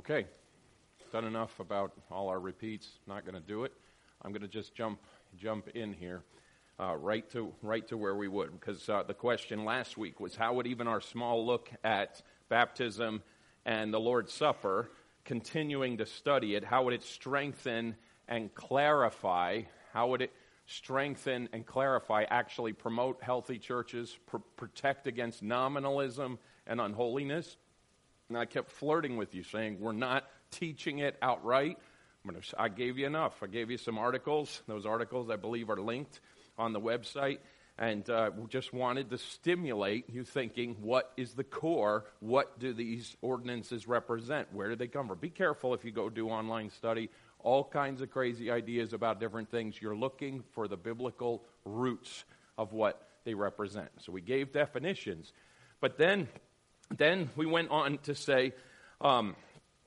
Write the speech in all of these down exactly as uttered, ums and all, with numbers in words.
Okay, done enough about all our repeats. Not going to do it. I'm going to just jump jump in here, uh, right to right to where we would, because uh, the question last week was, how would even our small look at baptism and the Lord's Supper, continuing to study it, how would it strengthen and clarify? How would it strengthen and clarify? Actually, promote healthy churches, pr- protect against nominalism and unholiness. And I kept flirting with you, saying, we're not teaching it outright. I'm gonna, I gave you enough. I gave you some articles. Those articles, I believe, are linked on the website. And uh, we just wanted to stimulate you thinking, what is the core? What do these ordinances represent? Where do they come from? Be careful if you go do online study. All kinds of crazy ideas about different things. You're looking for the biblical roots of what they represent. So we gave definitions. But then... Then we went on to say, um,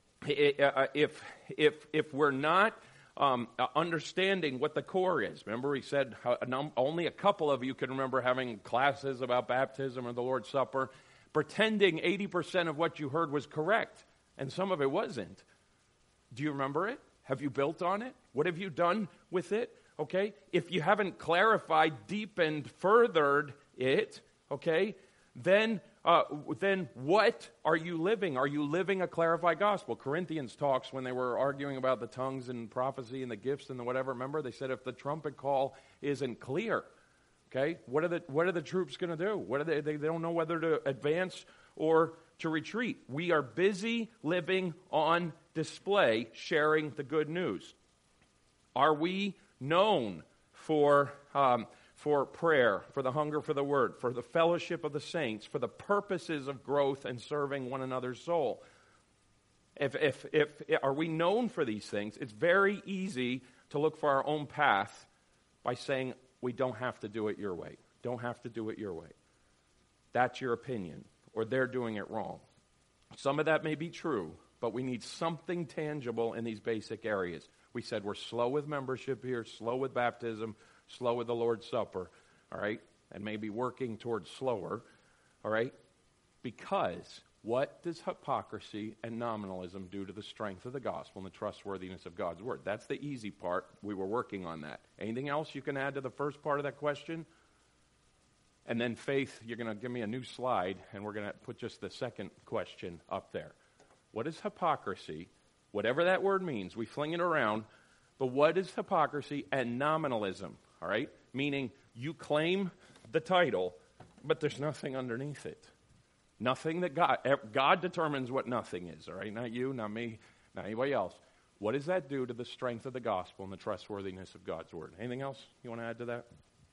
if if if we're not um, understanding what the core is, remember we said only a couple of you can remember having classes about baptism or the Lord's Supper, pretending eighty percent of what you heard was correct, and some of it wasn't. Do you remember it? Have you built on it? What have you done with it? Okay, if you haven't clarified, deepened, furthered it, okay, then... Uh, then what are you living? Are you living a clarified gospel? Corinthians talks when they were arguing about the tongues and prophecy and the gifts and the whatever. Remember, they said if the trumpet call isn't clear, okay, what are the what are the troops going to do? What are they? They don't know whether to advance or to retreat. We are busy living on display, sharing the good news. Are we known for? Um, for prayer, for the hunger for the word, for the fellowship of the saints, for the purposes of growth and serving one another's soul? If, if, if, are we known for these things? It's very easy to look for our own path by saying, we don't have to do it your way. Don't have to do it your way. That's your opinion, or they're doing it wrong. Some of that may be true, but we need something tangible in these basic areas. We said we're slow with membership here, slow with baptism, slow with the Lord's Supper, all right, and maybe working towards slower, all right, because what does hypocrisy and nominalism do to the strength of the gospel and the trustworthiness of God's word? That's the easy part. We were working on that. Anything else you can add to the first part of that question? And then Faith, you're going to give me a new slide, and we're going to put just the second question up there. What is hypocrisy? Whatever that word means, we fling it around, but what is hypocrisy and nominalism? All right? Meaning you claim the title, but there's nothing underneath it. Nothing that God, God determines what nothing is, all right? Not you, not me, not anybody else. What does that do to the strength of the gospel and the trustworthiness of God's word? Anything else you want to add to that?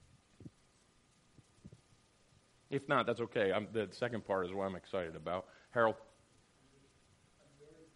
If not, that's okay. I'm, the second part is what I'm excited about. Harold? I'm very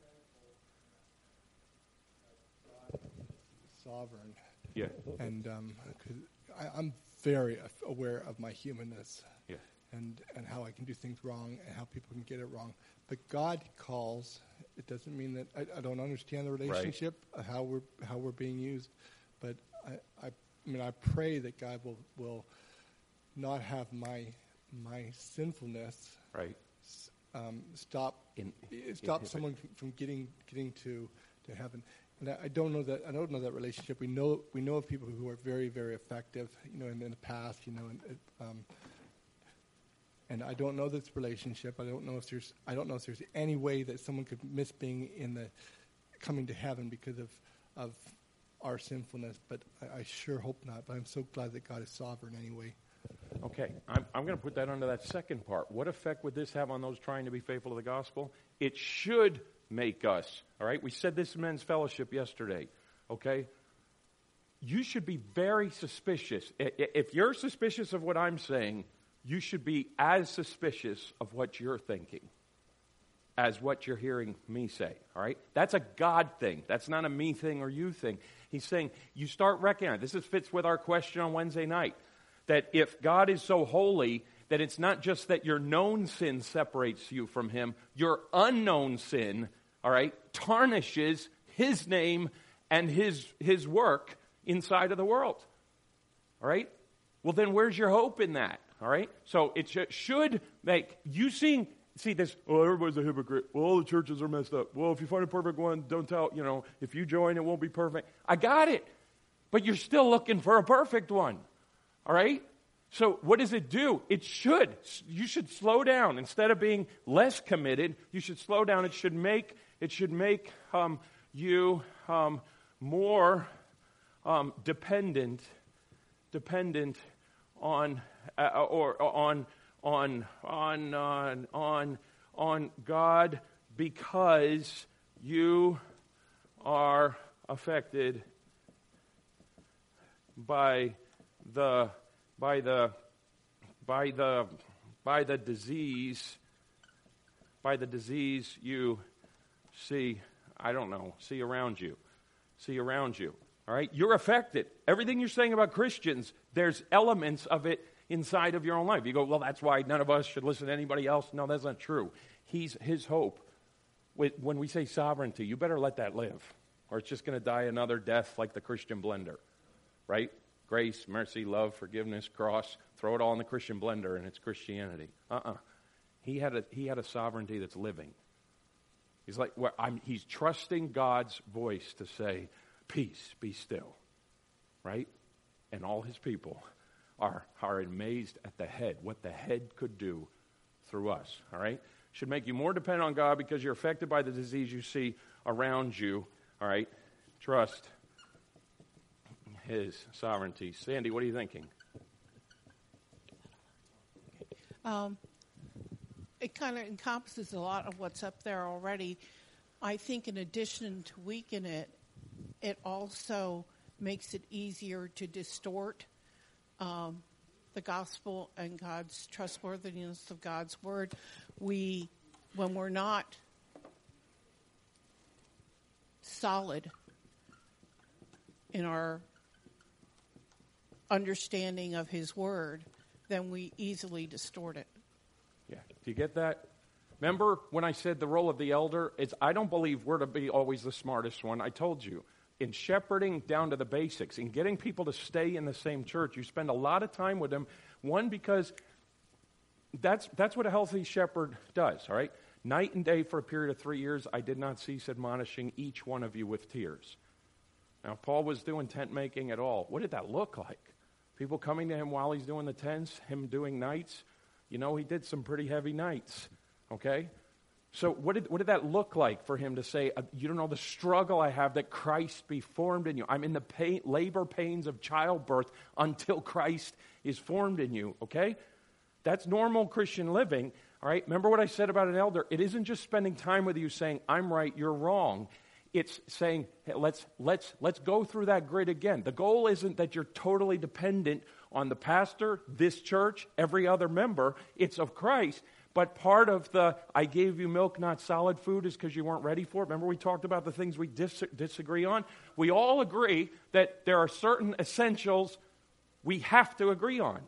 thankful that God is sovereign. Yeah. And um, 'cause I, I'm very aware of my humanness, yeah. and, and how I can do things wrong and how people can get it wrong. But God calls. It doesn't mean that I, I don't understand the relationship right. of how we're how we're being used. But I, I, I mean I pray that God will, will not have my my sinfulness right. um, stop in, stop in someone from, from getting getting to, to heaven. And I don't know that I don't know that relationship. We know we know of people who are very very effective, you know, in, in the past, you know, and, um, and I don't know this relationship. I don't know if there's I don't know if there's any way that someone could miss being in the coming to heaven because of of our sinfulness. But I, I sure hope not. But I'm so glad that God is sovereign anyway. Okay, I'm, I'm going to put that under that second part. What effect would this have on those trying to be faithful to the gospel? It should make us, all right? We said this in men's fellowship yesterday, okay? You should be very suspicious. If you're suspicious of what I'm saying, you should be as suspicious of what you're thinking as what you're hearing me say, all right? That's a God thing. That's not a me thing or you thing. He's saying you start recognizing, this is, fits with our question on Wednesday night, that if God is so holy, that it's not just that your known sin separates you from him, your unknown sin, all right, tarnishes his name and his his work inside of the world. All right? Well, then where's your hope in that? All right? So it sh- should make you seeing see this, oh, everybody's a hypocrite. Well, all the churches are messed up. Well, if you find a perfect one, don't tell, you know, if you join, it won't be perfect. I got it. But you're still looking for a perfect one. All right? So what does it do? It should. You should slow down. Instead of being less committed, you should slow down. It should make, it should make um, you um, more um, dependent, dependent on, uh, or on, on, on, uh, on, on God, because you are affected by the by the by the by the disease by the disease you see, I don't know, see around you. See around you. All right? You're affected. Everything you're saying about Christians, there's elements of it inside of your own life. You go, well, that's why none of us should listen to anybody else. No, that's not true. He's his hope. When we say sovereignty, you better let that live, or it's just going to die another death like the Christian blender. Right? Grace, mercy, love, forgiveness, cross. Throw it all in the Christian blender and it's Christianity. Uh-uh. He had a, he had a sovereignty that's living. He's like, well, I'm, he's trusting God's voice to say, peace, be still. Right? And all his people are, are amazed at the head, what the head could do through us. All right? Should make you more dependent on God because you're affected by the disease you see around you. All right? Trust his sovereignty. Sandy, what are you thinking? Um, it kind of encompasses a lot of what's up there already. I think in addition to weaken it, it also makes it easier to distort um, the gospel and God's trustworthiness of God's word. We, when we're not solid in our understanding of his word, then we easily distort it. Yeah. Do you get that? Remember when I said the role of the elder is, I don't believe we're to be always the smartest one. I told you, in shepherding down to the basics, in getting people to stay in the same church, you spend a lot of time with them. One, because that's that's what a healthy shepherd does, all right? Night and day for a period of three years, I did not cease admonishing each one of you with tears. Now, Paul was doing tent making at all. What did that look like? People coming to him while he's doing the tents, him doing nights. You know, he did some pretty heavy nights, okay? So what did what did that look like for him to say, you don't know the struggle I have that Christ be formed in you. I'm in the pain, labor pains of childbirth until Christ is formed in you, okay? That's normal Christian living, all right? Remember what I said about an elder? It isn't just spending time with you saying, I'm right, you're wrong. It's saying, hey, let's let's let's go through that grid again. The goal isn't that you're totally dependent on the pastor, this church, every other member. It's of Christ. But part of the I gave you milk, not solid food, is because you weren't ready for it. Remember we talked about the things we dis- disagree on? We all agree that there are certain essentials we have to agree on.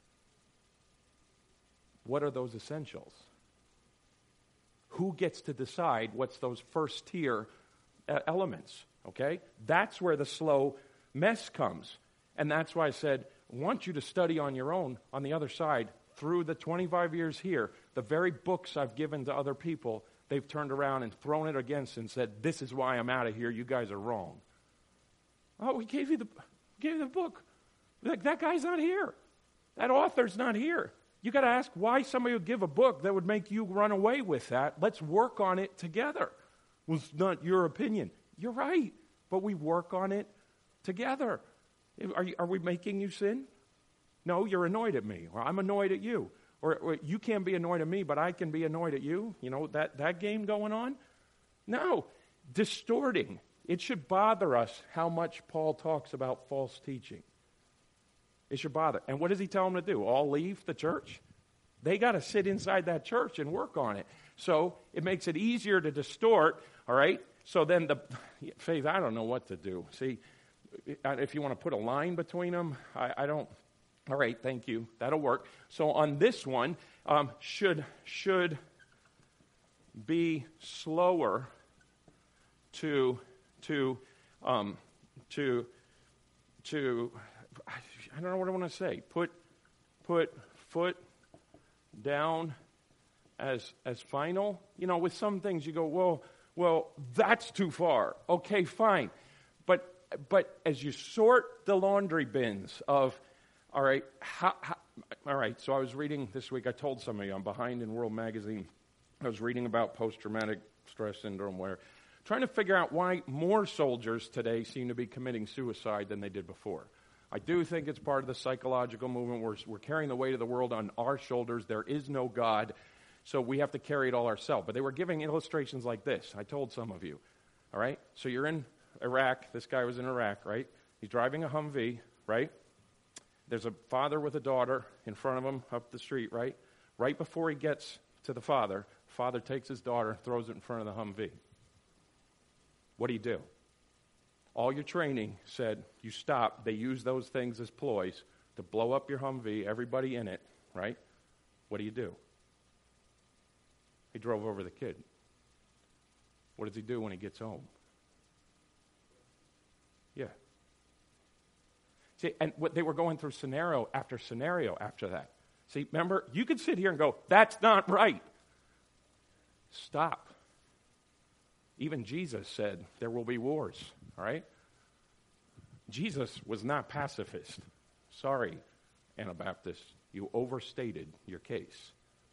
What are those essentials? Who gets to decide what's those first tier elements, okay? That's where the slow mess comes. And that's why I said, I want you to study on your own on the other side. Through the twenty-five years here, the very books I've given to other people, they've turned around and thrown it against and said, this is why I'm out of here. You guys are wrong. Oh, we gave you the, gave you the book. Like, that guy's not here. That author's not here. You got to ask why somebody would give a book that would make you run away with that. Let's work on it together. Well, it's not your opinion. You're right, but we work on it together. Are, you, are we making you sin? No, you're annoyed at me, or I'm annoyed at you. Or, or you can't be annoyed at me, but I can be annoyed at you. You know, that, that game going on? No, distorting. It should bother us how much Paul talks about false teaching. It should bother. And what does he tell them to do? All leave the church? They got to sit inside that church and work on it. So it makes it easier to distort, all right? So then the, Faith, I don't know what to do. See, if you want to put a line between them, I, I don't, all right, thank you. That'll work. So on this one, um, should, should be slower to, to, um, to, to, I don't know what I want to say. Put, put foot down as as final. You know, with some things you go, well, well, that's too far. Okay, fine. But but as you sort the laundry bins of, all right, how, how, all right, so I was reading this week, I told some of you, I'm behind in World Magazine. I was reading about post-traumatic stress syndrome, where trying to figure out why more soldiers today seem to be committing suicide than they did before. I do think it's part of the psychological movement. We're, we're carrying the weight of the world on our shoulders. There is no God, so we have to carry it all ourselves. But they were giving illustrations like this. I told some of you, all right? So you're in Iraq. This guy was in Iraq, right? He's driving a Humvee, right? There's a father with a daughter in front of him up the street, right? Right before he gets to the father, father takes his daughter, throws it in front of the Humvee. What do you do? All your training said you stop. They use those things as ploys to blow up your Humvee, everybody in it, right? What do you do? He drove over the kid. What does he do when he gets home? Yeah. See, and what they were going through scenario after scenario after that. See, remember, you could sit here and go, that's not right. Stop. Even Jesus said there will be wars, all right? Jesus was not pacifist. Sorry, Anabaptists, you overstated your case.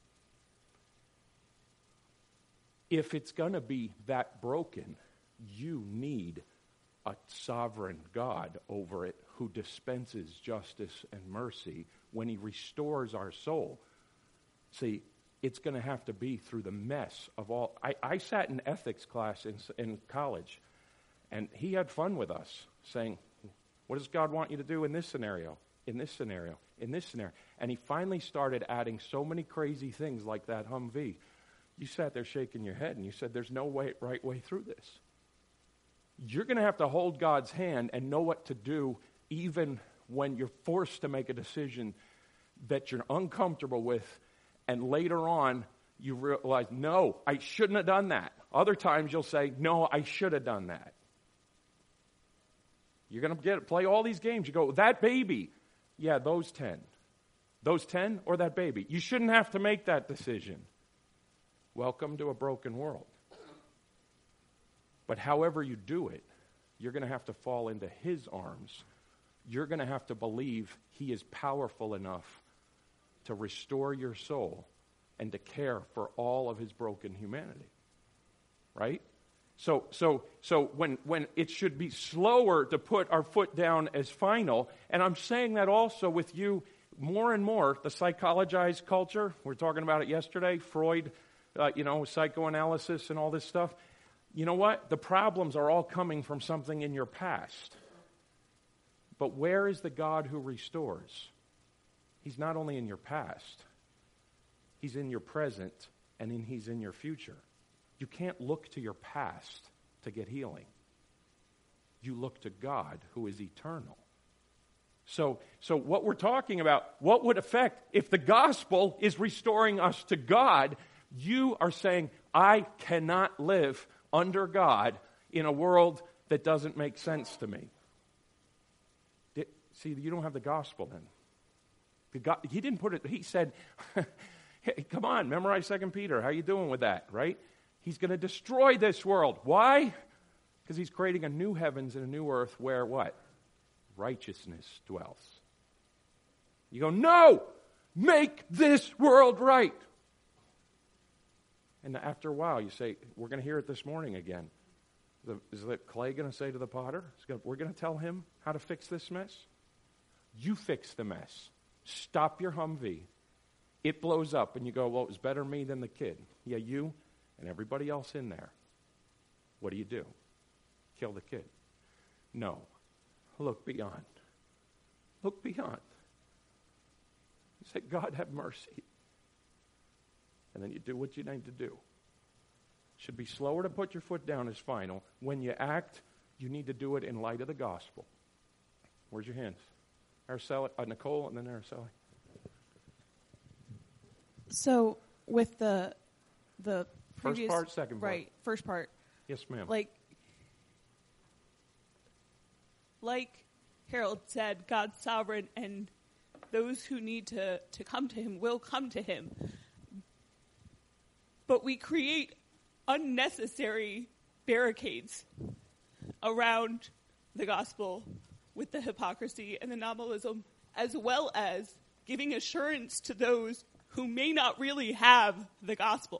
If it's going to be that broken, you need a sovereign God over it who dispenses justice and mercy when he restores our soul. See, it's going to have to be through the mess of all. I, I sat in ethics class in, in college, and he had fun with us, saying, what does God want you to do in this scenario, in this scenario, in this scenario? And he finally started adding so many crazy things like that Humvee. You sat there shaking your head, and you said, there's no way, right way through this. You're going to have to hold God's hand and know what to do even when you're forced to make a decision that you're uncomfortable with, and later on you realize, no, I shouldn't have done that. Other times you'll say, no, I should have done that. You're going to get play all these games. You go, that baby, yeah, those ten. Those ten or that baby. You shouldn't have to make that decision. Welcome to a broken world. But however you do it, you're going to have to fall into his arms. You're going to have to believe he is powerful enough to restore your soul and to care for all of his broken humanity. Right? So so so when when it should be slower to put our foot down as final, and I'm saying that also with you more and more, the psychologized culture, we were talking about it yesterday, Freud, uh, you know, psychoanalysis and all this stuff. You know what? The problems are all coming from something in your past. But where is the God who restores? He's not only in your past, he's in your present, and in, he's in your future. You can't look to your past to get healing. You look to God who is eternal. So, so what we're talking about, what would affect if the gospel is restoring us to God? You are saying, I cannot live under God in a world that doesn't make sense to me. See, you don't have the gospel then. The God, he didn't put it, he said, hey, come on, memorize Second Peter. How you doing with that, right? He's going to destroy this world. Why? Because he's creating a new heavens and a new earth where what? Righteousness dwells. You go, no! Make this world right! And after a while, you say, we're going to hear it this morning again. Is the clay going to say to the potter, we're going to tell him how to fix this mess? You fix the mess. Stop your Humvee. It blows up, and you go, well, it was better me than the kid. Yeah, you and everybody else in there. What do you do? Kill the kid? No. Look beyond. Look beyond. You say, God, have mercy. And then you do what you need to do. Should be slower to put your foot down as final. When you act, you need to do it in light of the gospel. Where's your hands? Araceli, uh, Nicole, and then Araceli. So with the the previous, first part, second part. Right, first part. Yes, ma'am. Like, like Harold said, God's sovereign, and those who need to, to come to him will come to him. but we create unnecessary barricades around the gospel with the hypocrisy and the nominalism, as well as giving assurance to those who may not really have the gospel.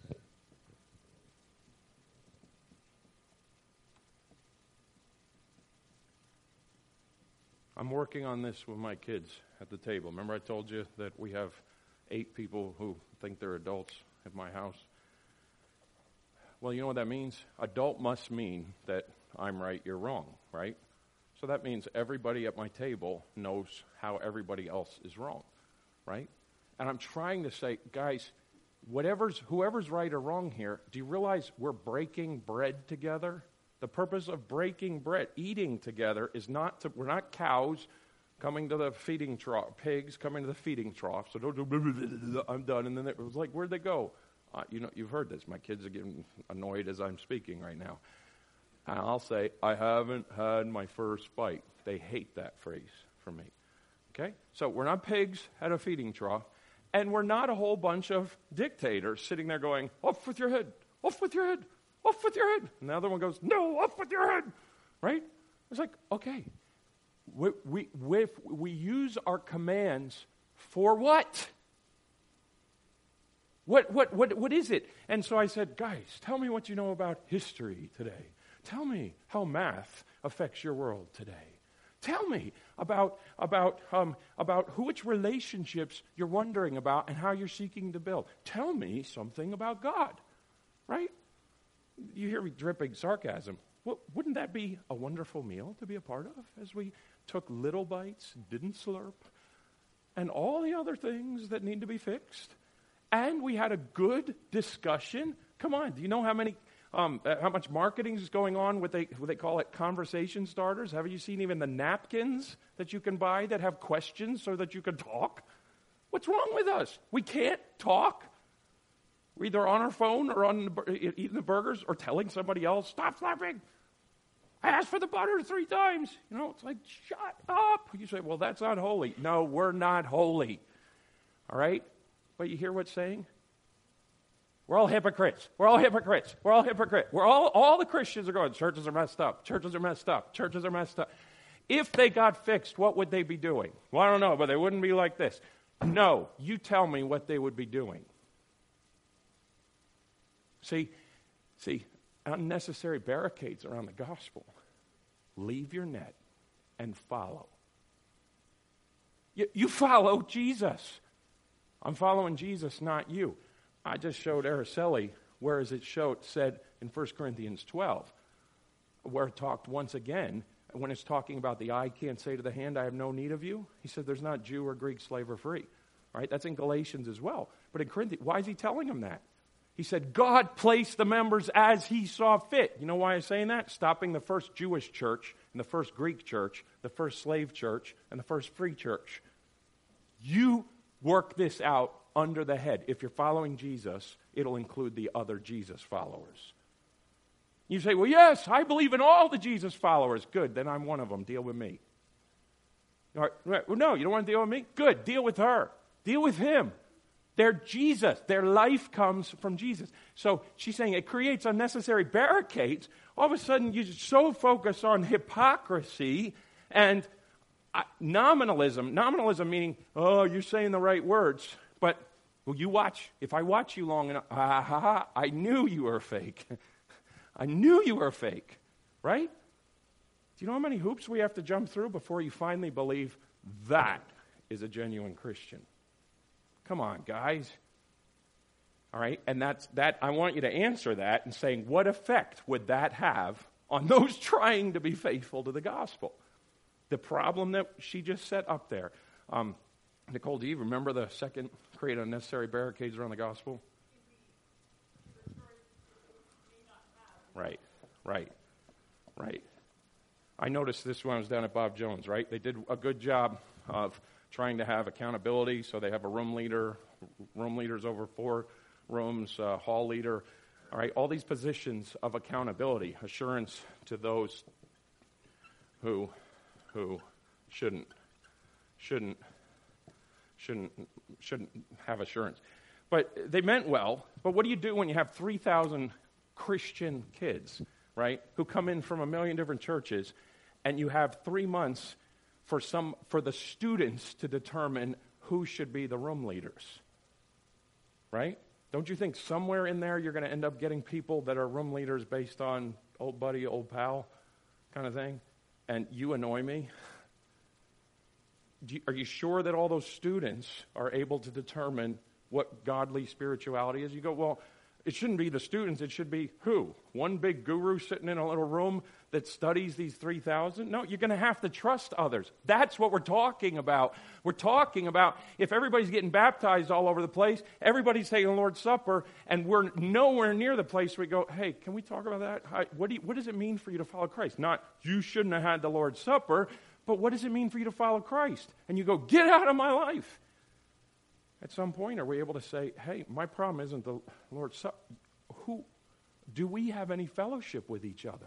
I'm working on this with my kids at the table. Remember I told you that we have eight people who think they're adults at my house? Well, you know what that means? Adult must mean that I'm right, you're wrong, right? So that means everybody at my table knows how everybody else is wrong, right? And I'm trying to say, guys, whatever's whoever's right or wrong here, do you realize we're breaking bread together? The purpose of breaking bread, eating together, is not to, we're not cows coming to the feeding trough, pigs coming to the feeding trough. So don't do, I'm done. And then it was like, where'd they go? Uh, you know, you've heard this. My kids are getting annoyed as I'm speaking right now. And I'll say, I haven't had my first bite. They hate that phrase from me. Okay? So we're not pigs at a feeding trough, and we're not a whole bunch of dictators sitting there going, off with your head, off with your head, off with your head. And the other one goes, no, off with your head. Right? It's like, okay. We, we, we, we use our commands for what? What, what, what, what is it? And so I said, guys, tell me what you know about history today. Tell me how math affects your world today. Tell me about about um, about who, which relationships you're wondering about and how you're seeking to build. Tell me something about God, right? You hear me dripping sarcasm. Well, wouldn't that be a wonderful meal to be a part of as we took little bites, didn't slurp, and all the other things that need to be fixed? And we had a good discussion. Come on, do you know how many, um, uh, how much marketing is going on with they, what they call it conversation starters? Have you seen even the napkins that you can buy that have questions so that you can talk? What's wrong with us? We can't talk. We're either on our phone or on the, eating the burgers or telling somebody else, stop flapping. I asked for the butter three times. You know, it's like, shut up. You say, well, that's not holy. No, we're not holy. All right? But you hear what's saying? We're all hypocrites. We're all hypocrites. We're all hypocrites. We're all, all the Christians are going, churches are messed up. Churches are messed up. Churches are messed up. If they got fixed, what would they be doing? Well, I don't know, but they wouldn't be like this. No, you tell me what they would be doing. See, see, unnecessary barricades around the gospel. Leave your net and follow. You, you follow Jesus. I'm following Jesus, not you. I just showed Araceli, whereas it showed, said in First Corinthians twelve, where it talked once again, when it's talking about the eye can't say to the hand, I have no need of you. He said there's not Jew or Greek, slave or free. All right, that's in Galatians as well. But in Corinthians, why is he telling them that? He said, God placed the members as he saw fit. You know why I'm saying that? Stopping the first Jewish church and the first Greek church, the first slave church, and the first free church. You work this out under the head. If you're following Jesus, it'll include the other Jesus followers. You say, well, yes, I believe in all the Jesus followers. Good, then I'm one of them. Deal with me. All right. Well, no, you don't want to deal with me? Good, deal with her. Deal with him. They're Jesus. Their life comes from Jesus. So she's saying it creates unnecessary barricades. All of a sudden, you're so focused on hypocrisy and uh, nominalism. Nominalism meaning, oh, you're saying the right words. But well, you watch. If I watch you long enough, ah, ha, ha, I knew you were fake. I knew you were fake. Right? Do you know how many hoops we have to jump through before you finally believe that is a genuine Christian? Come on, guys. All right, and that's that. I want you to answer that and saying, what effect would that have on those trying to be faithful to the gospel? The problem that she just set up there. Um, Nicole, do you remember the second create unnecessary barricades around the gospel? Right, right, right. I noticed this when I was down at Bob Jones, right? They did a good job of trying to have accountability, so they have a room leader, room leaders over four rooms, uh, hall leader, all right, all these positions of accountability, assurance to those who who shouldn't shouldn't shouldn't shouldn't have assurance. But they meant well. But what do you do when you have three thousand Christian kids, right, who come in from a million different churches, and you have three months for some for the students to determine who should be the room leaders, right? Don't you think somewhere in there you're going to end up getting people that are room leaders based on old buddy, old pal kind of thing? And you annoy me? Do you, are you sure that all those students are able to determine what godly spirituality is? You go, well, it shouldn't be the students. It should be who? One big guru sitting in a little room that studies these three thousand? No, you're going to have to trust others. That's what we're talking about. We're talking about if everybody's getting baptized all over the place, everybody's taking the Lord's Supper, and we're nowhere near the place where we go, hey, can we talk about that? How, what, do you, what does it mean for you to follow Christ? Not, you shouldn't have had the Lord's Supper, but what does it mean for you to follow Christ? And you go, get out of my life. At some point, are we able to say, hey, my problem isn't the Lord's Supper. Who, do we have any fellowship with each other?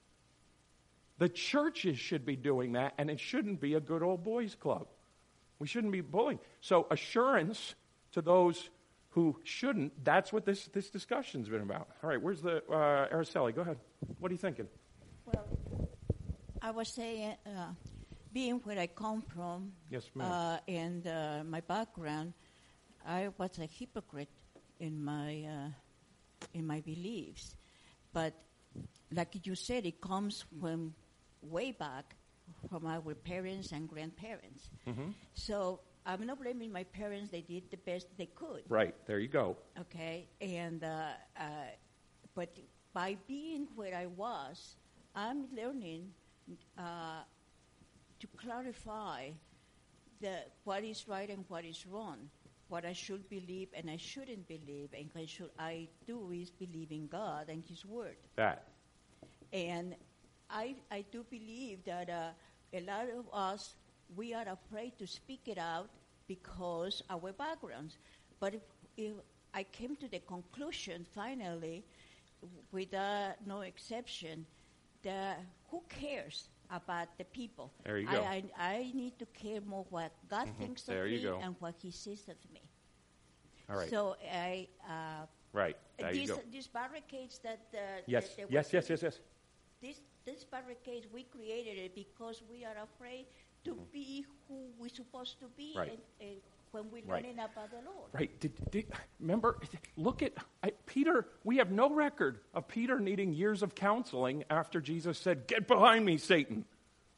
The churches should be doing that, and it shouldn't be a good old boys club. We shouldn't be bullying. So assurance to those who shouldn't, that's what this, this discussion's been about. All right, where's the, uh, Araceli, go ahead. What are you thinking? Well, I was saying, uh, being where I come from, yes, ma'am. Uh, and uh, my background, I was a hypocrite in my uh, in my beliefs, but like you said, it comes from way back from our parents and grandparents. Mm-hmm. So I'm not blaming my parents; they did the best they could. Right there, you go. Okay, and uh, uh, but by being where I was, I'm learning uh, to clarify the what is right and what is wrong. What I should believe and I shouldn't believe, and what should I do is believe in God and His Word. That. And I I do believe that uh, a lot of us, we are afraid to speak it out because our backgrounds. But if, if I came to the conclusion finally, with uh, no exception, that who cares about the people? There you go. I, I, I need to care more what God mm-hmm. thinks there of you me go. and what He says of me. All right. So I uh, right. There these, you go. These barricades that uh, yes, that yes, yes, yes, yes. These these barricades, we created it because we are afraid to mm-hmm. be who we're supposed to be, right. and, and when we're right. learning about the Lord. Right. Did, did, remember, look at I, Peter. We have no record of Peter needing years of counseling after Jesus said, "Get behind me, Satan."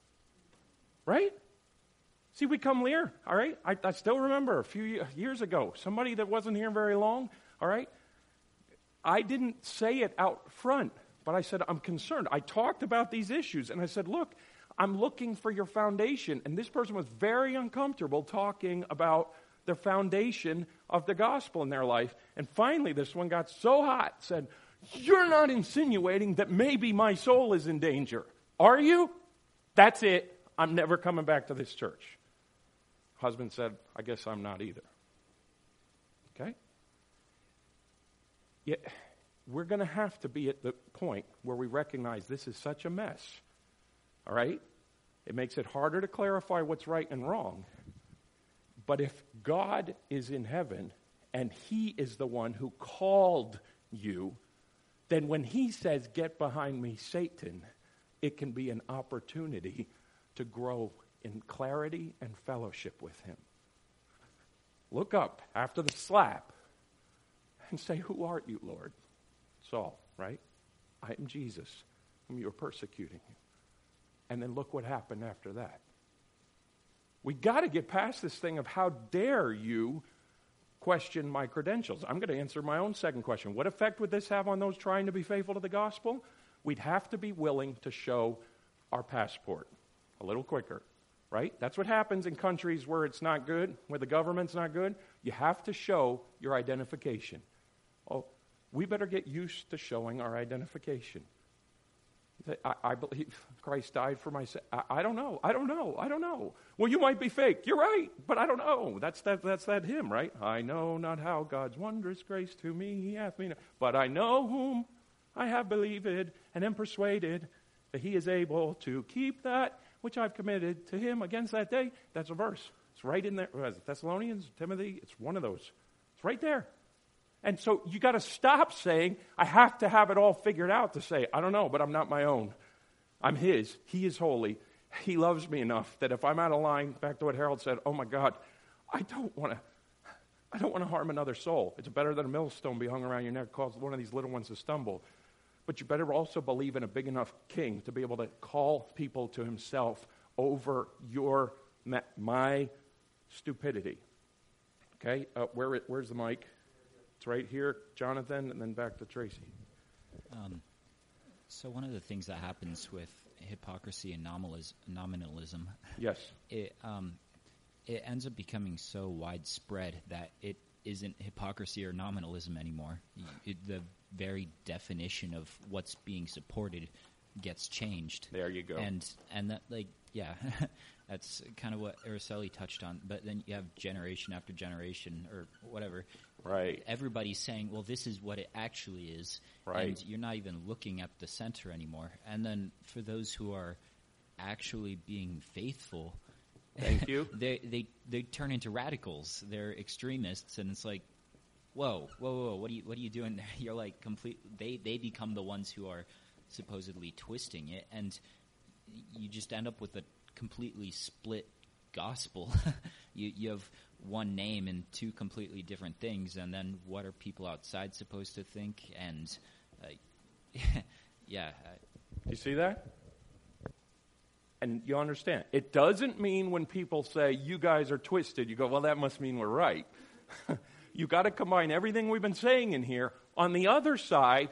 Right? See, we come here, all right? I, I still remember a few years ago, somebody that wasn't here very long, all right? I didn't say it out front, but I said, I'm concerned. I talked about these issues, and I said, look, I'm looking for your foundation. And this person was very uncomfortable talking about the foundation of the gospel in their life. And finally, this one got so hot, said, you're not insinuating that maybe my soul is in danger, are you? That's it. I'm never coming back to this church. Husband said, I guess I'm not either. Okay? Yet, we're going to have to be at the point where we recognize this is such a mess. All right? It makes it harder to clarify what's right and wrong. But if God is in heaven and He is the one who called you, then when He says, get behind me, Satan, it can be an opportunity to grow in clarity and fellowship with Him. Look up after the slap and say, who art you, Lord? Saul, right? I am Jesus, whom you are persecuting. And then look what happened after that. We got to get past this thing of how dare you question my credentials. I'm going to answer my own second question. What effect would this have on those trying to be faithful to the gospel? We'd have to be willing to show our passport a little quicker, right? That's what happens in countries where it's not good, where the government's not good. You have to show your identification. Oh, we better get used to showing our identification. I, I believe Christ died for my sin. I, I don't know. I don't know. I don't know. Well, you might be fake. You're right, but I don't know. That's that. That's that hymn, right? I know not how God's wondrous grace to me He hath me, but I know whom I have believed, and am persuaded that He is able to keep that which I've committed to Him against that day. That's a verse. It's right in there. Thessalonians, Timothy. It's one of those. It's right there. And so you got to stop saying, I have to have it all figured out to say, I don't know, but I'm not my own. I'm his. He is holy. He loves me enough that if I'm out of line, back to what Harold said, oh my God, I don't want to I don't want to harm another soul. It's better than a millstone be hung around your neck, cause one of these little ones to stumble. But you better also believe in a big enough king to be able to call people to himself over your my stupidity. Okay, uh, where where's the mic? It's right here, Jonathan, and then back to Tracy. Um, so one of the things that happens with hypocrisy and nominalis- nominalism, yes, it um, it ends up becoming so widespread that it isn't hypocrisy or nominalism anymore. It, the very definition of what's being supported gets changed. There you go. And and that like yeah, that's kind of what Araceli touched on. But then you have generation after generation or whatever. Right. Everybody's saying, well, this is what it actually is. Right. And you're not even looking at the center anymore. And then for those who are actually being faithful, thank you. they they they turn into radicals. They're extremists, and it's like, whoa, whoa, whoa, what are you what are you doing there? You're like complete. They they become the ones who are supposedly twisting it, and you just end up with a completely split gospel. you you have one name and two completely different things, and then what are people outside supposed to think? And uh, yeah, you see that? And you understand, it doesn't mean when people say, you guys are twisted, you go, well, that must mean we're right. You got to combine everything we've been saying in here. On the other side,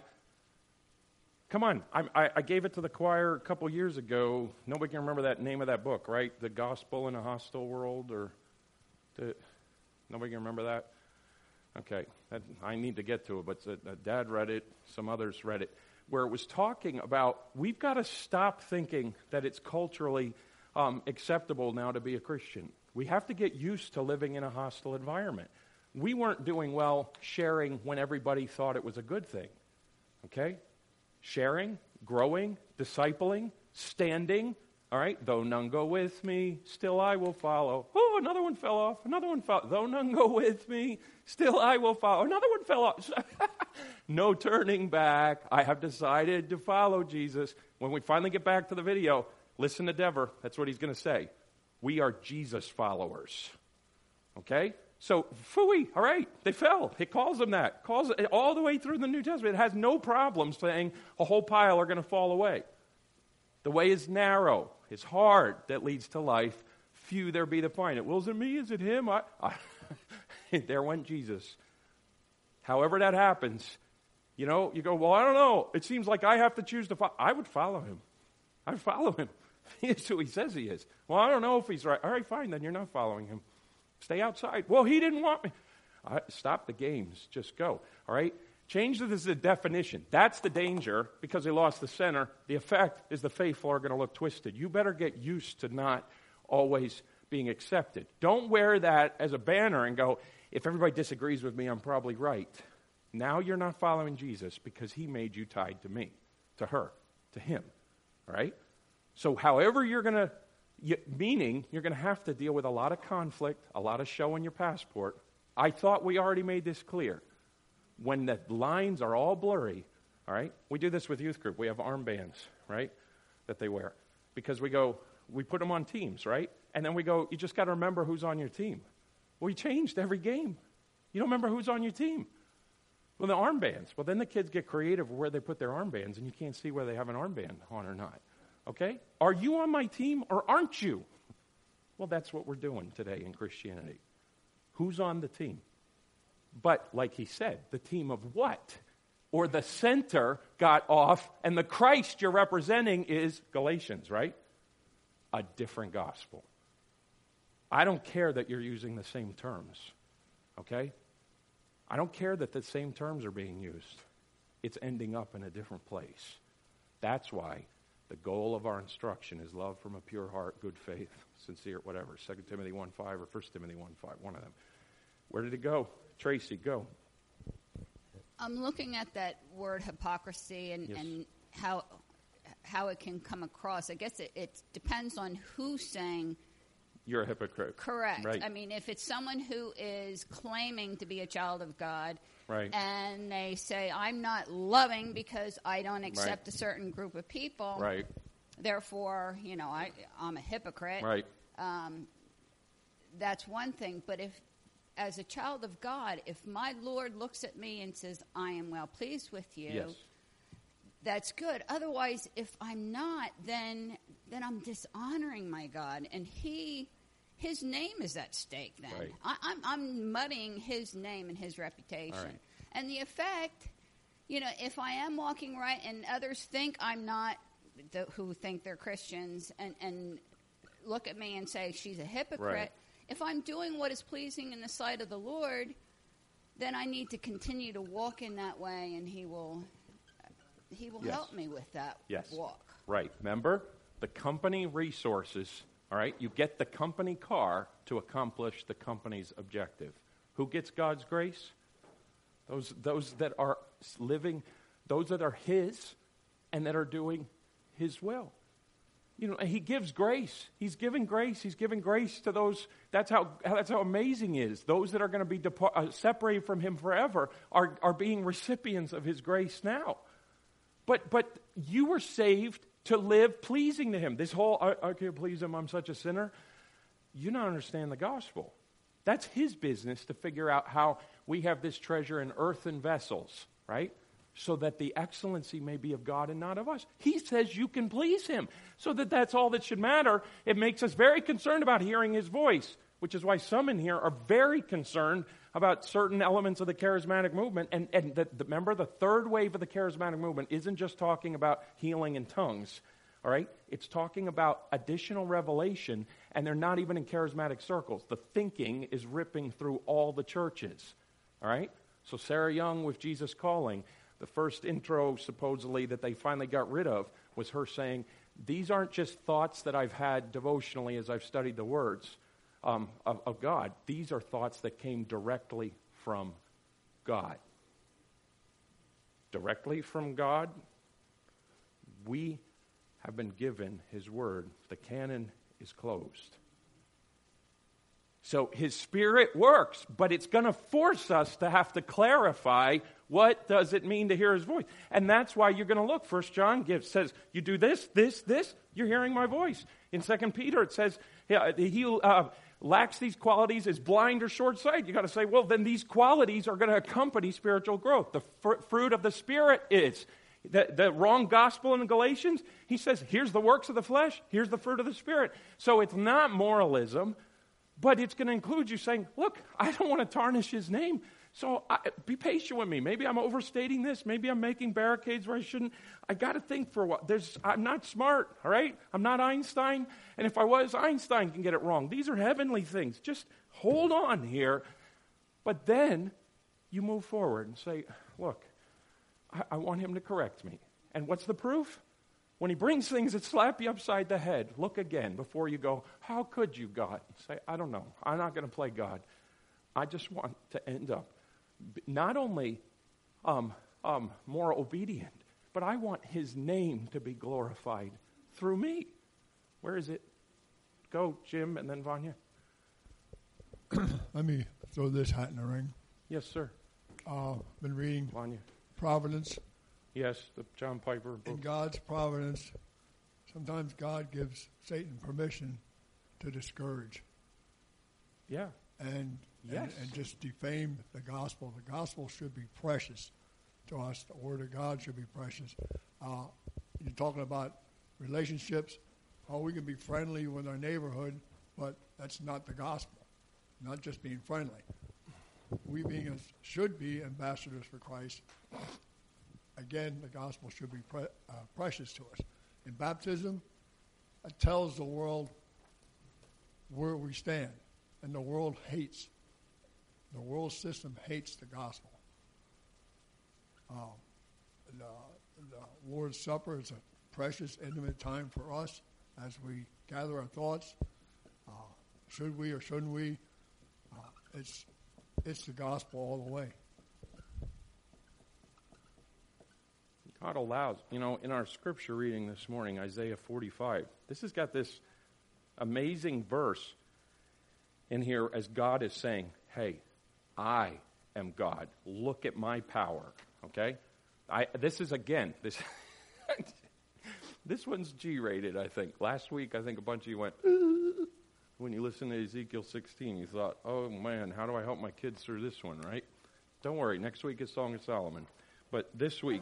come on, I, I, I gave it to the choir a couple years ago. Nobody can remember that name of that book, right? The Gospel in a Hostile World, or the, nobody can remember that? Okay, that, I need to get to it, but uh, Dad read it, some others read it, where it was talking about we've got to stop thinking that it's culturally um, acceptable now to be a Christian. We have to get used to living in a hostile environment. We weren't doing well sharing when everybody thought it was a good thing. Okay? Sharing, growing, discipling, standing. All right? Though none go with me, still I will follow. Oh, another one fell off. Another one fell. Though none go with me, still I will follow. Another one fell off. No turning back. I have decided to follow Jesus. When we finally get back to the video, listen to Dever. That's what he's going to say. We are Jesus followers. Okay? So, phooey, all right, they fell. It calls them that. Calls it all the way through the New Testament. It has no problem saying a whole pile are going to fall away. The way is narrow. It's hard that leads to life. Few there be that find it. Well, is it me? Is it him? I, I there went Jesus. However that happens, you know, you go, well, I don't know. It seems like I have to choose to follow. I would follow him. I'd follow him. He is who he says he is. Well, I don't know if he's right. All right, fine, then you're not following him. Stay outside. Well, he didn't want me. All right, stop the games. Just go. All right? Change this the definition. That's the danger because they lost the center. The effect is the faithful are going to look twisted. You better get used to not always being accepted. Don't wear that as a banner and go, if everybody disagrees with me, I'm probably right. Now you're not following Jesus because he made you tied to me, to her, to him. All right? So however you're going to, meaning you're going to have to deal with a lot of conflict, a lot of showing your passport. I thought we already made this clear. When the lines are all blurry, all right? We do this with youth group. We have armbands, right, that they wear. Because we go, we put them on teams, right? And then we go, you just got to remember who's on your team. Well, we changed every game. You don't remember who's on your team. Well, the armbands. Well, then the kids get creative where they put their armbands, and you can't see whether they have an armband on or not. Okay? Are you on my team or aren't you? Well, that's what we're doing today in Christianity. Who's on the team? But, like he said, the team of what? Or the center got off, and the Christ you're representing is Galatians, right? A different gospel. I don't care that you're using the same terms, okay? I don't care that the same terms are being used. It's ending up in a different place. That's why the goal of our instruction is love from a pure heart, good faith, sincere, whatever. Second Timothy one five or First Timothy one five, one of them. Where did it go? Tracy, go. I'm looking at that word hypocrisy and, Yes. and how how it can come across. I guess it, it depends on who's saying you're a hypocrite. Correct. Right. I mean, if it's someone who is claiming to be a child of God, Right. and they say, I'm not loving because I don't accept Right. a certain group of people, Right. therefore, you know, I, I'm a hypocrite. Right. Um, that's one thing. But if, as a child of God, if my Lord looks at me and says, I am well pleased with you, Yes. that's good. Otherwise, if I'm not, then then I'm dishonoring my God, and He, His name is at stake. Then Right. I, I'm I'm muddying His name and His reputation, All right. and the effect. You know, if I am walking right, and others think I'm not, the, who think they're Christians, and and look at me and say she's a hypocrite. Right. If I'm doing what is pleasing in the sight of the Lord, then I need to continue to walk in that way, and He will. He will Yes. help me with that Yes. walk. Right. Remember, the company resources, all right? You get the company car to accomplish the company's objective. Who gets God's grace? Those, those that are living, those that are His and that are doing His will. You know, He gives grace. He's giving grace. He's giving grace to those. That's how, that's how amazing it is. Those that are going to be depart, uh, separated from Him forever are, are being recipients of His grace now. But but you were saved to live pleasing to Him. This whole, I, I can't please Him, I'm such a sinner. You don't understand the gospel. That's His business to figure out how we have this treasure in earthen vessels, right? So that the excellency may be of God and not of us. He says you can please Him. So that that's all that should matter. It makes us very concerned about hearing His voice, which is why some in here are very concerned about certain elements of the charismatic movement. And, and the, the, remember, the third wave of the charismatic movement isn't just talking about healing in tongues, all right? It's talking about additional revelation, and they're not even in charismatic circles. The thinking is ripping through all the churches, all right? So Sarah Young with Jesus Calling, the first intro supposedly that they finally got rid of was her saying, these aren't just thoughts that I've had devotionally as I've studied the words. Um, of, of God. These are thoughts that came directly from God. Directly from God, we have been given His Word. The canon is closed. So His Spirit works, but it's going to force us to have to clarify what does it mean to hear His voice. And that's why you're going to look. First John gives says, you do this, this, this, you're hearing my voice. In Second Peter it says, yeah, he uh, lacks these qualities, is blind or short-sighted. You got to say, well, then these qualities are going to accompany spiritual growth. The fr- fruit of the Spirit is. The, the wrong gospel in Galatians, he says, here's the works of the flesh, here's the fruit of the Spirit. So it's not moralism, but it's going to include you saying, look, I don't want to tarnish His name, so I, be patient with me. Maybe I'm overstating this. Maybe I'm making barricades where I shouldn't. I got to think for a while. There's, I'm not smart, all right? I'm not Einstein, and if I was, Einstein can get it wrong. These are heavenly things. Just hold on here. But then you move forward and say, look, I, I want Him to correct me. And what's the proof? When He brings things that slap you upside the head, look again before you go, how could you, God? Say, I don't know. I'm not going to play God. I just want to end up not only um, um, more obedient, but I want His name to be glorified through me. Where is it? Go, Jim, and then Vanya. Let me throw this hat in the ring. Yes, sir. Uh, been reading Vanya. Providence. Yes, the John Piper book. In God's providence, sometimes God gives Satan permission to discourage Yeah. and, Yes. and and just defame the gospel. The gospel should be precious to us. The word of God should be precious. Uh, you're talking about relationships. Oh, we can be friendly with our neighborhood, but that's not the gospel. Not just being friendly. We being as, should be ambassadors for Christ. Again, the gospel should be pre- uh, precious to us. In baptism, it tells the world where we stand, and the world hates. The world system hates the gospel. Um, the, the Lord's Supper is a precious, intimate time for us as we gather our thoughts. Uh, should we or shouldn't we? Uh, it's it's the gospel all the way. God allows, you know, in our scripture reading this morning, Isaiah forty-five, this has got this amazing verse in here as God is saying, hey, I am God. Look at my power, okay? I, this is, again, this this one's G-rated, I think. Last week, I think a bunch of you went, uh, when you listen to Ezekiel sixteen, you thought, oh, man, how do I help my kids through this one, right? Don't worry, next week is Song of Solomon. But this week,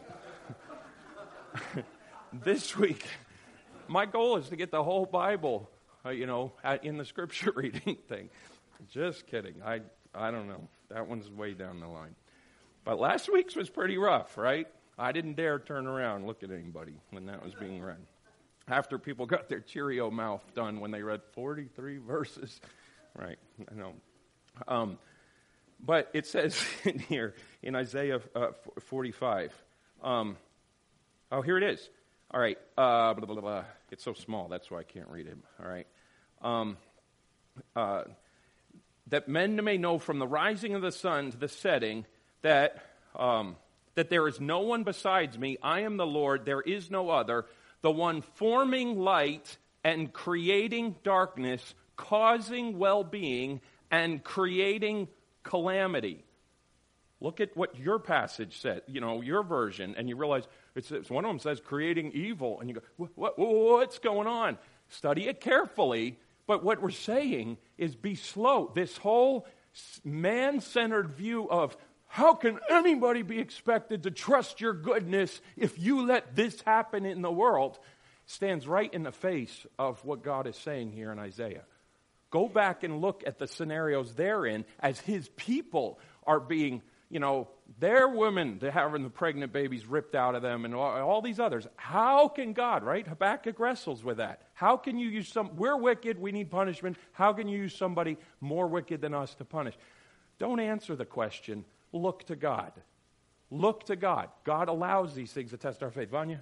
this week, my goal is to get the whole Bible, uh, you know, at, in the scripture reading thing. Just kidding. I I don't know. That one's way down the line. But last week's was pretty rough, right? I didn't dare turn around and look at anybody when that was being read. After people got their Cheerio mouth done when they read forty-three verses. Right, I know. Um, but it says in here, in Isaiah uh, forty-five. Um, oh, here it is. All right. Uh, blah, blah, blah. It's so small, that's why I can't read it. All right. Um, uh, that men may know from the rising of the sun to the setting that um, that there is no one besides me. I am the Lord. There is no other. The one forming light and creating darkness, causing well-being and creating calamity. Look at what your passage said, you know, your version, and you realize it's, it's one of them says creating evil, and you go, what, what, what's going on? Study it carefully. But what we're saying is be slow. This whole man-centered view of how can anybody be expected to trust your goodness if you let this happen in the world stands right in the face of what God is saying here in Isaiah. Go back and look at the scenarios they're in as his people are being, you know, their women, they're having the pregnant babies ripped out of them and all, all these others. How can God, right? Habakkuk wrestles with that. How can you use some, we're wicked, we need punishment. How can you use somebody more wicked than us to punish? Don't answer the question. Look to God. Look to God. God allows these things to test our faith. Vanya?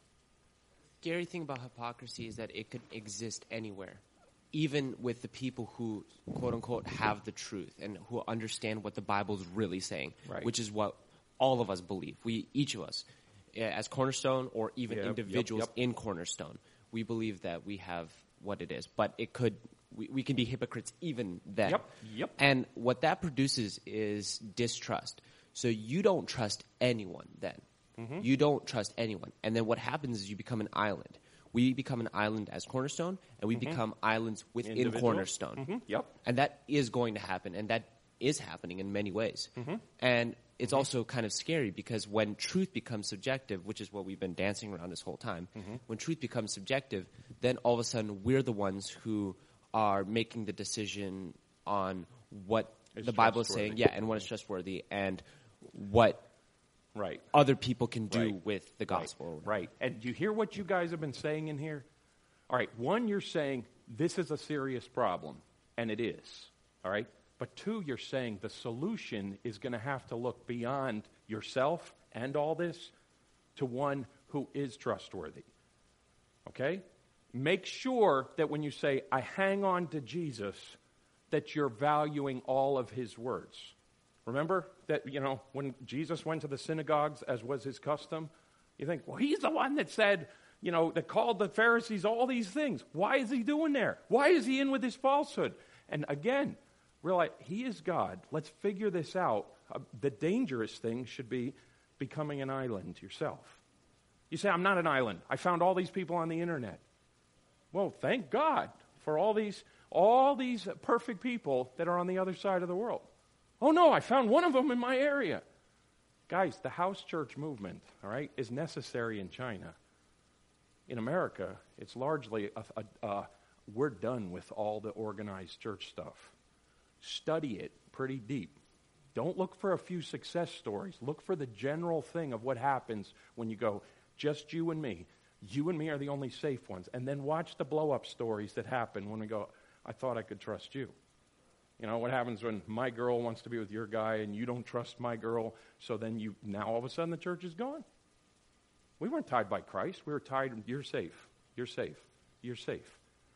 Scary thing about hypocrisy is that it could exist anywhere. Even with the people who, quote unquote, have the truth and who understand what the Bible's really saying, right. Which is what all of us believe. We, each of us, as Cornerstone or even yep, individuals yep, yep. in Cornerstone, we believe that we have what it is. But it could, we, we can be hypocrites even then. Yep, yep. And what that produces is distrust. So you don't trust anyone then. Mm-hmm. You don't trust anyone. And then what happens is you become an island. We become an island as Cornerstone, and we mm-hmm. become islands within Cornerstone. Mm-hmm. Yep. And that is going to happen, and that is happening in many ways. Mm-hmm. And it's mm-hmm. also kind of scary because when truth becomes subjective, which is what we've been dancing around this whole time, mm-hmm. when truth becomes subjective, then all of a sudden we're the ones who are making the decision on what it's the Bible is saying, yeah, and what is trustworthy, and what right. other people can do right. with the gospel. Right. right. And do you hear what you guys have been saying in here? All right. One, you're saying this is a serious problem, and it is. All right. But two, you're saying the solution is going to have to look beyond yourself and all this to one who is trustworthy. Okay? Make sure that when you say, I hang on to Jesus, that you're valuing all of his words. Remember that, you know, when Jesus went to the synagogues, as was his custom, you think, well, he's the one that said, you know, that called the Pharisees all these things. Why is he doing there? Why is he in with his falsehood? And again, realize he is God. Let's figure this out. Uh, the dangerous thing should be becoming an island yourself. You say, I'm not an island. I found all these people on the internet. Well, thank God for all these, all these perfect people that are on the other side of the world. Oh, no, I found one of them in my area. Guys, the house church movement, all right, is necessary in China. In America, it's largely, a, a, a, we're done with all the organized church stuff. Study it pretty deep. Don't look for a few success stories. Look for the general thing of what happens when you go, just you and me. You and me are the only safe ones. And then watch the blow-up stories that happen when we go, I thought I could trust you. You know, what happens when my girl wants to be with your guy and you don't trust my girl, so then you, now all of a sudden the church is gone. We weren't tied by Christ. We were tied, you're safe, you're safe, you're safe.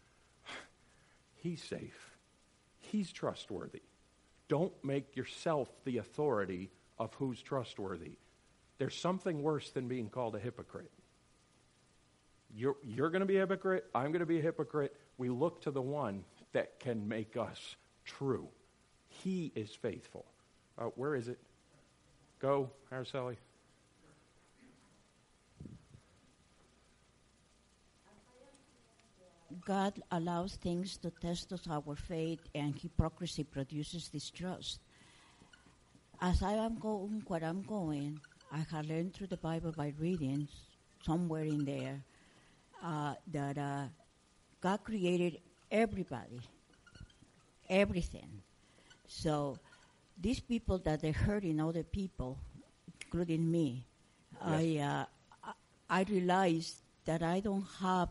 He's safe. He's trustworthy. Don't make yourself the authority of who's trustworthy. There's something worse than being called a hypocrite. You're, you're going to be a hypocrite. I'm going to be a hypocrite. We look to the one that can make us true. He is faithful. Uh, where is it? Go, Araceli. God allows things to test us our faith, and hypocrisy produces distrust. As I am going where I'm going, I have learned through the Bible by reading somewhere in there uh, that uh, God created everybody, everything. So these people that they're hurting other people, including me, Yes. I uh, I realized that I don't have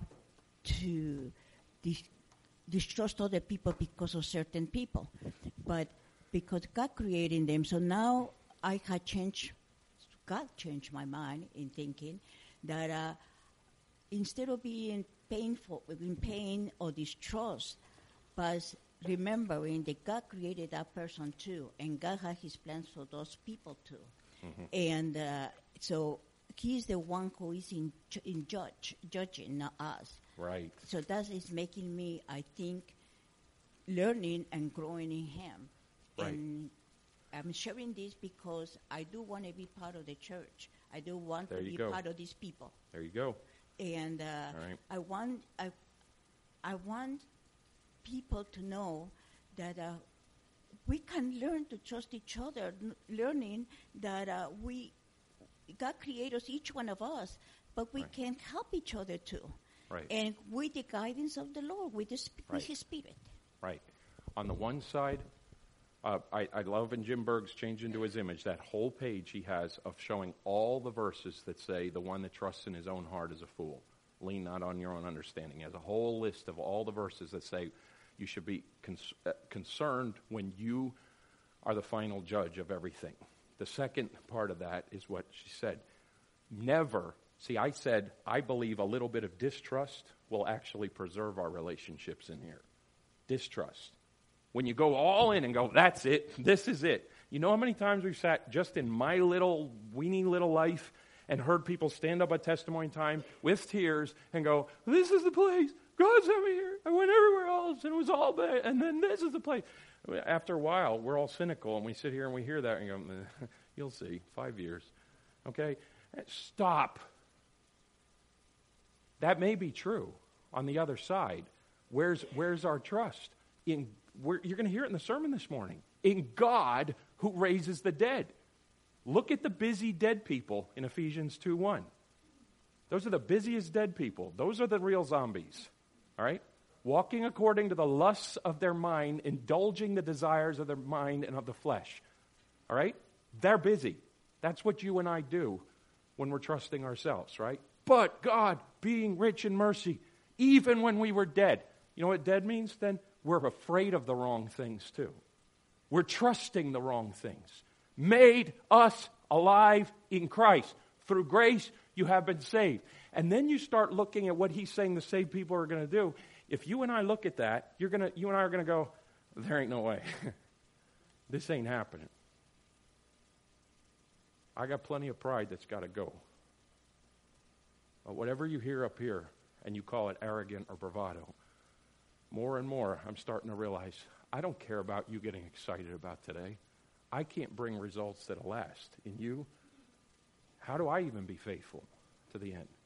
to dis- distrust other people because of certain people, but because God created them. So now I had changed, God changed my mind in thinking that uh, instead of being painful, in pain or distrust, but remembering that God created that person too, and God had His plans for those people too, mm-hmm. and uh, so He's the one who is in, ju- in judge, judging, not us. Right. So that is making me, I think, learning and growing in Him. Right. And I'm sharing this because I do want to be part of the church. I do want There to you be go. part of these people. There you go. And uh, right. I want, I, I want people to know that uh, we can learn to trust each other, n- learning that uh, we, God created us, each one of us, but we Right. can help each other too. Right. And with the guidance of the Lord, with, the sp- Right. with His Spirit. Right. On the one side, uh, I, I love in Jim Berg's Change into His Image, that whole page he has of showing all the verses that say the one that trusts in his own heart is a fool. Lean not on your own understanding. He has a whole list of all the verses that say you should be cons- uh, concerned when you are the final judge of everything. The second part of that is what she said. Never, see, I said, I believe a little bit of distrust will actually preserve our relationships in here. Distrust. When you go all in and go, that's it, this is it. You know how many times we've sat just in my little, weeny little life and heard people stand up at testimony time with tears and go, this is the place. God sent me here. I went everywhere else and it was all bad. And then this is the place. After a while, we're all cynical and we sit here and we hear that and go, eh, you'll see, five years. Okay? Stop. That may be true. On the other side, where's where's our trust? In where, you're going to hear it in the sermon this morning. In God who raises the dead. Look at the busy dead people in Ephesians two one. Those are the busiest dead people. Those are the real zombies. All right? Walking according to the lusts of their mind, indulging the desires of their mind and of the flesh. All right? They're busy. That's what you and I do when we're trusting ourselves, right? But God, being rich in mercy, even when we were dead. You know what dead means then? We're afraid of the wrong things too. We're trusting the wrong things. Made us alive in Christ. Through grace, you have been saved. And then you start looking at what He's saying the saved people are going to do. If you and I look at that, you're gonna, you and I are going to go, there ain't no way. This ain't happening. I got plenty of pride that's got to go. But whatever you hear up here, and you call it arrogant or bravado, more and more I'm starting to realize I don't care about you getting excited about today. I can't bring results that'll last. In you, how do I even be faithful to the end?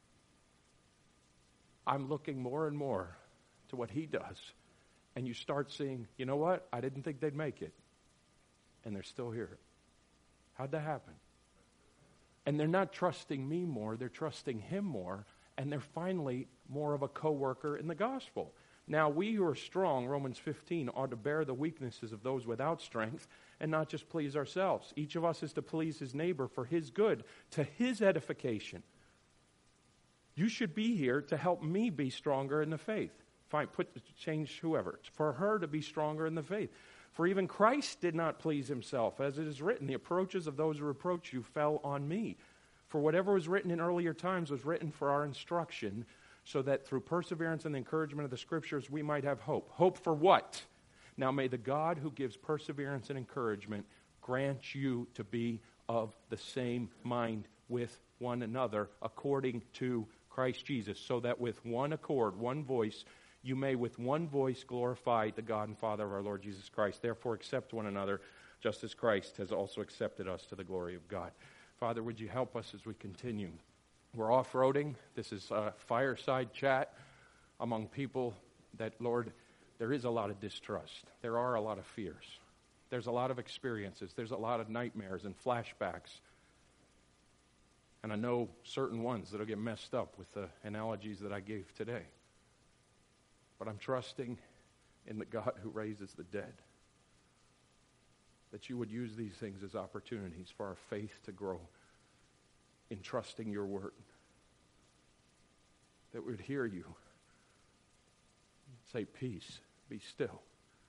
I'm looking more and more to what He does. And you start seeing, you know what? I didn't think they'd make it. And they're still here. How'd that happen? And they're not trusting me more, they're trusting Him more, and they're finally more of a co-worker in the gospel. Now, we who are strong, Romans fifteen, ought to bear the weaknesses of those without strength and not just please ourselves. Each of us is to please his neighbor for his good, to his edification. You should be here to help me be stronger in the faith. Fine, put change whoever. For her to be stronger in the faith. For even Christ did not please himself. As it is written, the approaches of those who reproach you fell on me. For whatever was written in earlier times was written for our instruction, so that through perseverance and the encouragement of the Scriptures we might have hope. Hope for what? Now may the God who gives perseverance and encouragement grant you to be of the same mind with one another according to Christ Jesus, so that with one accord, one voice, you may with one voice glorify the God and Father of our Lord Jesus Christ. Therefore accept one another, just as Christ has also accepted us to the glory of God. Father, would you help us as we continue? We're off-roading. This is a fireside chat among people that, Lord, there is a lot of distrust. There are a lot of fears. There's a lot of experiences. There's a lot of nightmares and flashbacks. And I know certain ones that'll get messed up with the analogies that I gave today. But I'm trusting in the God who raises the dead, that you would use these things as opportunities for our faith to grow in trusting your word, that we would hear you say, peace, be still,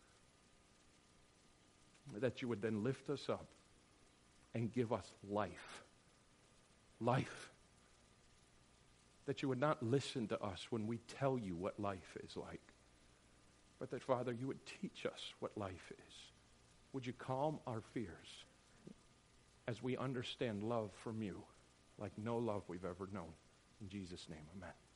that you would then lift us up and give us life. Life. That you would not listen to us when we tell you what life is like, but that, Father, you would teach us what life is. Would you calm our fears as we understand love from you like no love we've ever known? In Jesus' name, amen.